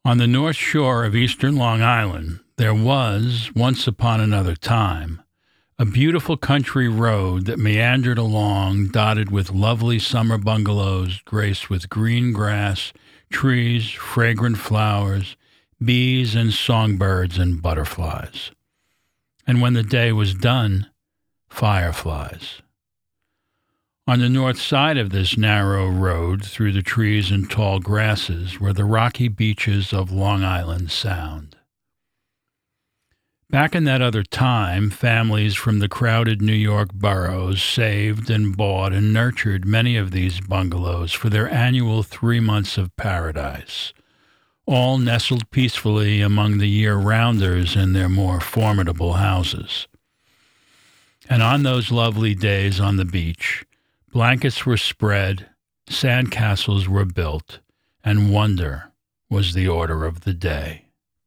On the north shore of eastern Long Island, there was, once upon another time, a beautiful country road that meandered along, dotted with lovely summer bungalows graced with green grass, trees, fragrant flowers, bees and songbirds and butterflies. And when the day was done, fireflies. On the north side of this narrow road through the trees and tall grasses were the rocky beaches of Long Island Sound. Back in that other time, families from the crowded New York boroughs saved and bought and nurtured many of these bungalows for their annual 3 months of paradise, all nestled peacefully among the year-rounders in their more formidable houses. And on those lovely days on the beach, blankets were spread, sand castles were built, and wonder was the order of the day.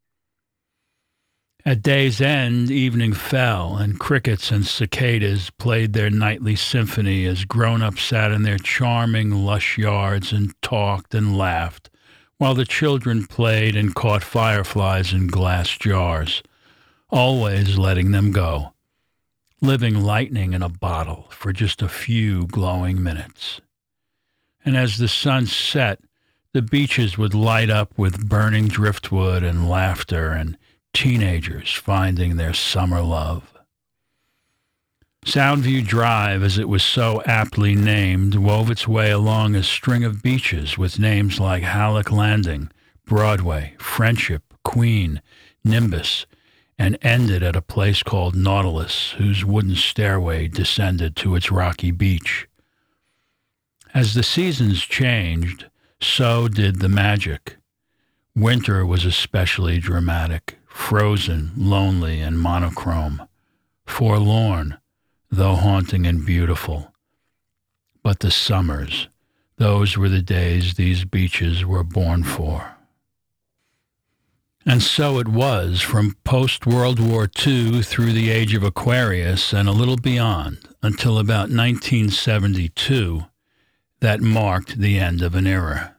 At day's end, evening fell, and crickets and cicadas played their nightly symphony as grown-ups sat in their charming, lush yards and talked and laughed, while the children played and caught fireflies in glass jars, always letting them go, living lightning in a bottle for just a few glowing minutes. And as the sun set, the beaches would light up with burning driftwood and laughter and teenagers finding their summer love. Soundview Drive, as it was so aptly named, wove its way along a string of beaches with names like Halleck Landing, Broadway, Friendship, Queen, Nimbus, and ended at a place called Nautilus, whose wooden stairway descended to its rocky beach. As the seasons changed, so did the magic. Winter was especially dramatic, frozen, lonely, and monochrome, forlorn, though haunting and beautiful. But the summers, those were the days these beaches were born for. And so it was from post-World War II through the age of Aquarius and a little beyond, until about 1972, that marked the end of an era.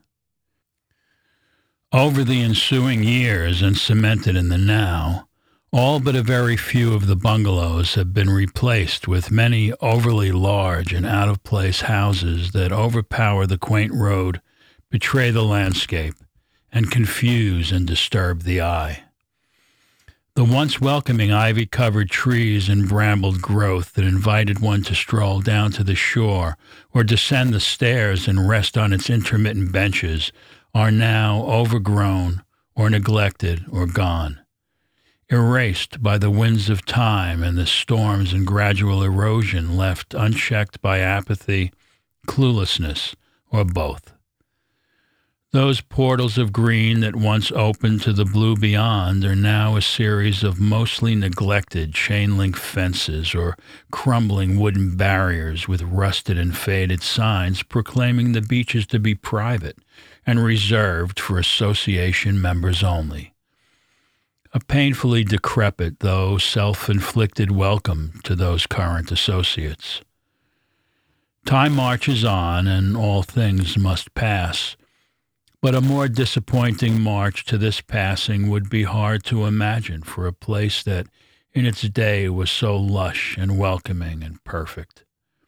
Over the ensuing years and cemented in the now, all but a very few of the bungalows have been replaced with many overly large and out-of-place houses that overpower the quaint road, betray the landscape, and confuse and disturb the eye. The once welcoming ivy-covered trees and brambled growth that invited one to stroll down to the shore or descend the stairs and rest on its intermittent benches are now overgrown or neglected or gone, erased by the winds of time and the storms and gradual erosion left unchecked by apathy, cluelessness, or both. Those portals of green that once opened to the blue beyond are now a series of mostly neglected chain-link fences or crumbling wooden barriers with rusted and faded signs proclaiming the beaches to be private and reserved for association members only. A painfully decrepit, though self-inflicted welcome to those current associates. Time marches on, and all things must pass, but a more disappointing march to this passing would be hard to imagine for a place that in its day was so lush and welcoming and perfect.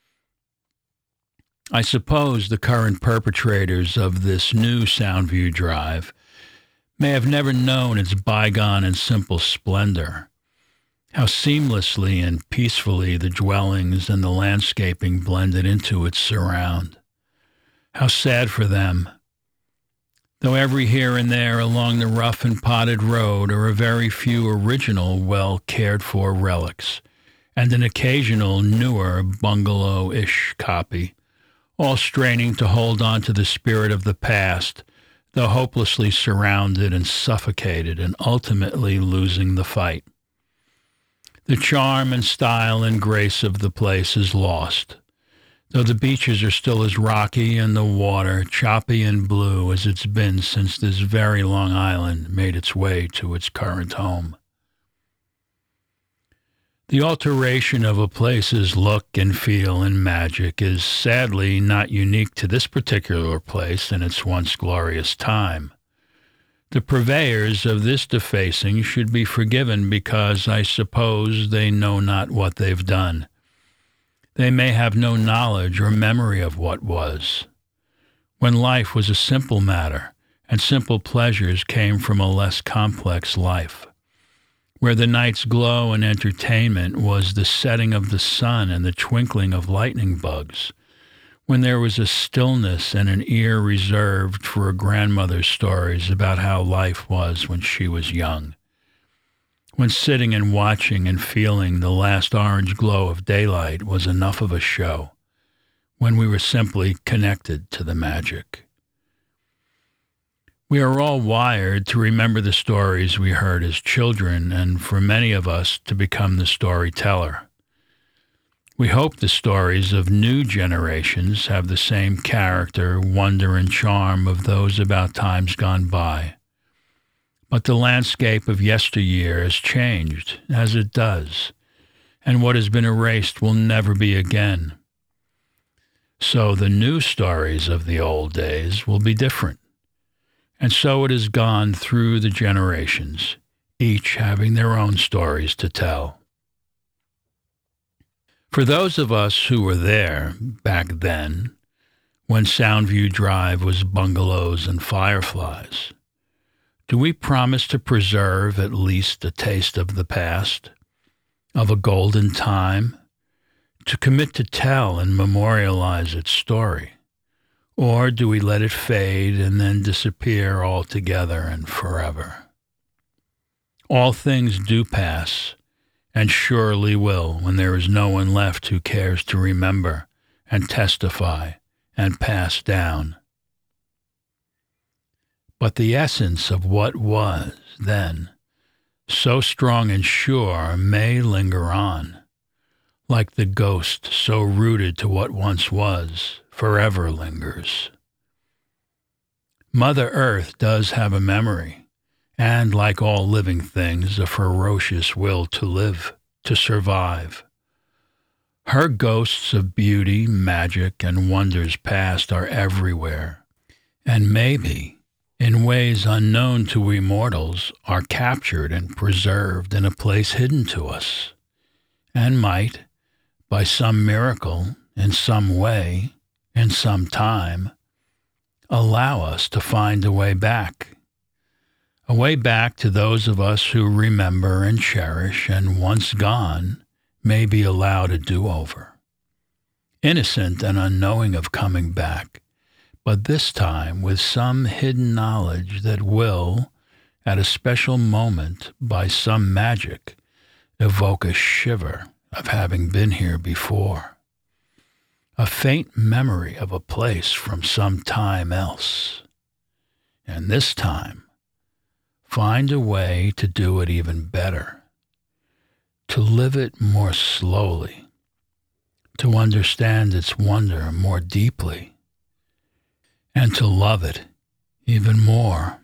I suppose the current perpetrators of this new Soundview Drive may have never known its bygone and simple splendor, how seamlessly and peacefully the dwellings and the landscaping blended into its surround. How sad for them, though every here and there along the rough and potted road are a very few original, well-cared-for relics, and an occasional newer bungalow-ish copy, all straining to hold on to the spirit of the past, though hopelessly surrounded and suffocated and ultimately losing the fight. The charm and style and grace of the place is lost, though the beaches are still as rocky and the water choppy and blue as it's been since this very Long Island made its way to its current home. The alteration of a place's look and feel and magic is sadly not unique to this particular place in its once glorious time. The purveyors of this defacing should be forgiven because I suppose they know not what they've done. They may have no knowledge or memory of what was, when life was a simple matter and simple pleasures came from a less complex life, where the night's glow and entertainment was the setting of the sun and the twinkling of lightning bugs, when there was a stillness and an ear reserved for a grandmother's stories about how life was when she was young, when sitting and watching and feeling the last orange glow of daylight was enough of a show, when we were simply connected to the magic. We are all wired to remember the stories we heard as children, and for many of us to become the storyteller. We hope the stories of new generations have the same character, wonder, and charm of those about times gone by. But the landscape of yesteryear has changed, as it does, and what has been erased will never be again. So the new stories of the old days will be different. And so it has gone through the generations, each having their own stories to tell. For those of us who were there back then, when Soundview Drive was bungalows and fireflies, do we promise to preserve at least a taste of the past, of a golden time, to commit to tell and memorialize its story? Or do we let it fade and then disappear altogether and forever? All things do pass, and surely will when there is no one left who cares to remember and testify and pass down. But the essence of what was then, so strong and sure, may linger on, like the ghost so rooted to what once was, forever lingers. Mother Earth does have a memory, and like all living things, a ferocious will to live, to survive. Her ghosts of beauty, magic, and wonders past are everywhere, and maybe, in ways unknown to we mortals, are captured and preserved in a place hidden to us, and might, by some miracle, in some way, in some time, allow us to find a way back to those of us who remember and cherish, and once gone, may be allowed a do-over. Innocent and unknowing of coming back, but this time with some hidden knowledge that will, at a special moment, by some magic, evoke a shiver of having been here before. A faint memory of a place from some time else. And this time, find a way to do it even better, to live it more slowly, to understand its wonder more deeply, and to love it even more.